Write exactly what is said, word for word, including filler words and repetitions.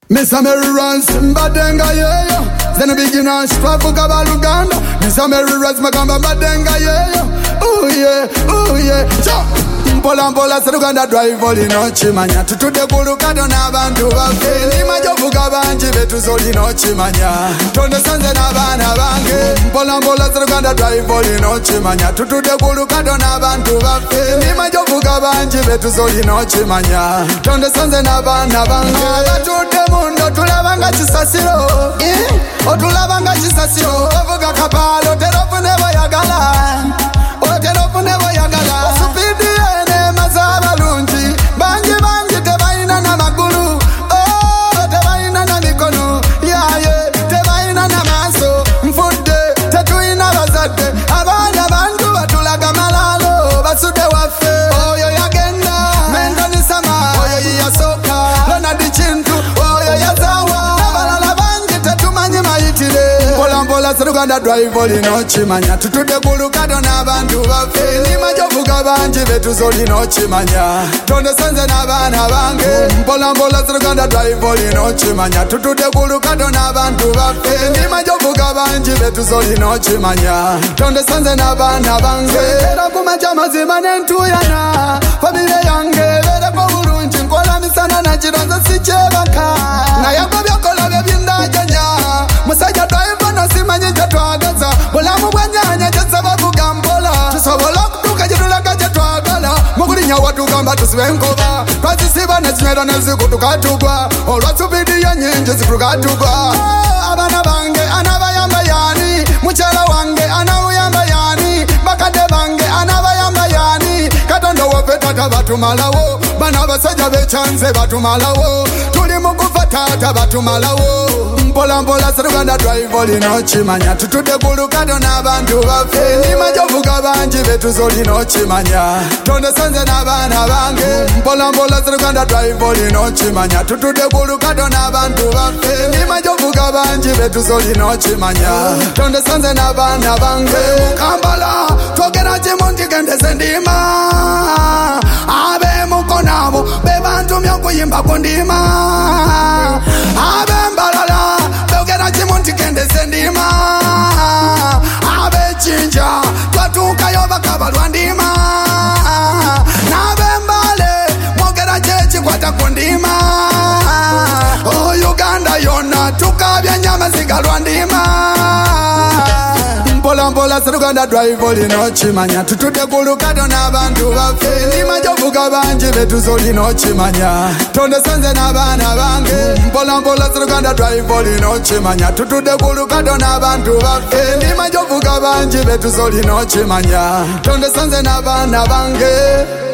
Mister Mary runs Badenga yeah Then begin on Strafuka Baluganda Mister Mary runs Magamba Badenga yeah Oh yeah, oh yeah Jump Mpola mpola seruganda drive oli no chimanya Tutude kulukado na bantu bafe Nima jovuga banji betu zoli no chimanya Tonde sanze na bana bange Mpola mpola seruganda drive oli no chimanya Tutude kulukado na bantu bafe Nima jovuga banji betu zoli no chimanya Tonde sanze na bana bange Batude mundo tulabanga chisasiro eh? Otulabanga chisasiro Ovuga kapalo terofu nebo yagala O terofu nebo yagala Supidi ene mazaba lunji Banji banji tebaina na magulu Oh tebaina na mikono Yeah yeah tebaina na maso Mfude tetuina bazade Abanya bandu batulaga malalo Basude wafe Oyo yagenda Mendo ni sama Oyo yasoka Lona di chintu Oyo yazawa Nabalala banji tetumanyi maitile Mpola mpola seruganda drive oli no chimanya Tutude kulukado na bandu bafe Nima jovuga banji betu zoli no chimanya Tonde senze na bana bange Mpola mpola seruganda drive oli no chimanya Tutude kulukado na bandu bafe Nima jovuga banji betu zoli no chimanya Tonde senze na bana bange Era kumacha mazima nentuyana Familia yange Vere kwa urunji Nkola misana na jironza sichebaka Na yako vyokola bebinda janya Musaja drive no simanyi jatwagaza Bulamu bwanyanya jasaba kugambola Tusobola kutuka jidula kaje twagala Muguli nyawa tugamba tusiwenkoba Twazisiba nezimera neziku tukatugwa Olwa subidi ya nyinji ziku tukatugwa Abana bange anabayamba yani Muchala wange anawuyamba yani Bakade bange anabayamba yani Katondo wofe tata batumalawo Bana basaja bechanze batumalawo Tuli mukufa tata batumalawo Mpola mpola seruganda drive oli no chimanya Tutude kulukado na bantu bafe Nima jovuga banji betu zoli no chimanya Tonde senze na bana bange Mpola mpola seruganda drive oli no chimanya Tutude kulukado na bantu bafe Nima jovuga banji betu zoli no chimanya Tonde senze na bana bange Mukambala Togera chimundi kende sendima Abe mukonabo Bebantu myangu yimba kundima Abe mbalala Beugera chimundi kende sendima Abe chinja Twatuka yoba kabalwa ndima Nabe mbale Mwogera chechi kwata kundima Oh Uganda yona Tukabya nyama zigalwa ndima Mpola mpola seruganda drive oli no chimanya Tutude kulukado na bantu bafe Nima jovuga banji betu zoli no chimanya Tonde senze na bana bange Mpola mpola seruganda drive oli no chimanya Tutude kulukado na bantu bafe Nima jovuga banji betu zoli no chimanya Tonde senze na bana bange